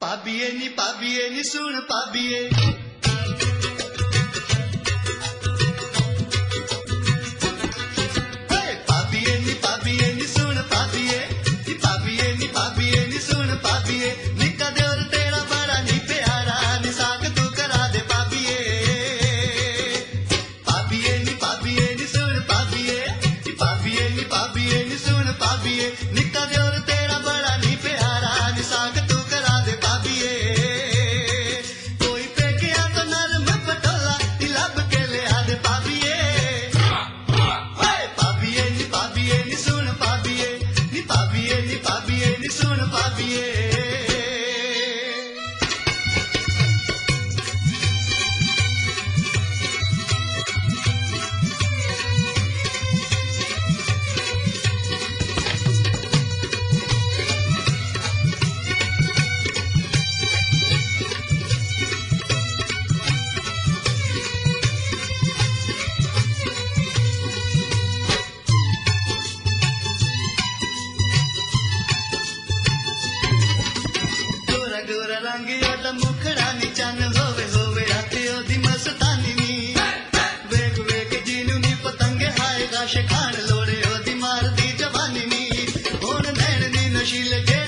ਭਾਬੀਏ ਨੀ ਸੁਣ ਭਾਬੀਏ ਭਾਬੀਏ ਨੀ ਸੁਣ ਭਾਬੀਏ ਨੀ ਭਾਬੀਏ ਨੀ ਸੁਣ ਭਾਬੀਏ ਨਿੱਕਾ ਦਿਓਰ ਤੇਰਾ ਬੜਾ ਨੀ ਪਿਆਰਾ ਨੀ ਸਾਕ ਤੂੰ ਕਰਾ ਦੇ ਭਾਬੀਏ ਨੀ ਸੁਣ ਭਾਬੀਏ ਨੀ ਭਾਬੀਏ ਨੀ ਸੁਣ ਭਾਬੀਏ ਨਿੱਕਾ ਦਿਓਰ ਤੇਰਾ ਬੜਾ ਨੀ ਪਿਆਰਾ ਨੀ ਸਾਕ ਤੂੰ ਕਰਾ ਦੇ ਭਾਬੀਏ ਕੋਈ ਪੇਕਿਆ ਤੋਂ ਨਰਮ ਪਟੋਲਾ ਨੀ ਲੱਭ ਕੇ ਲਿਆ ਦੇ ਭਾਬੀਏ ਭਾਬੀਏ ਨੀ ਸੁਣ ਭਾਬੀਏ ਨੀ ਭਾਬੀਏ ਨੀ ਸੁਣ ਭਾਬੀਏ ਗੋਰਾ ਰੰਗ ਉਹਦਾ ਮੁਖੜਾ ਨੀ ਚੰਨ ਹੋਵੇ ਰਾਤੇ ਉਹਦੀ ਮਸਤਾਨੀ ਨੀ ਵੇਖ ਜਿਹਨੂੰ ਨੀ ਪਤੰਗੇ ਹਾਏ ਗਾਸ਼ ਖਾਣ ਲੋੜੇ ਉਹਦੀ ਮਾਰਦੀ ਜਵਾਨੀ ਨੀ ਹੁਣ ਨੈਣ ਨੀ ਨਸ਼ੀਲੇ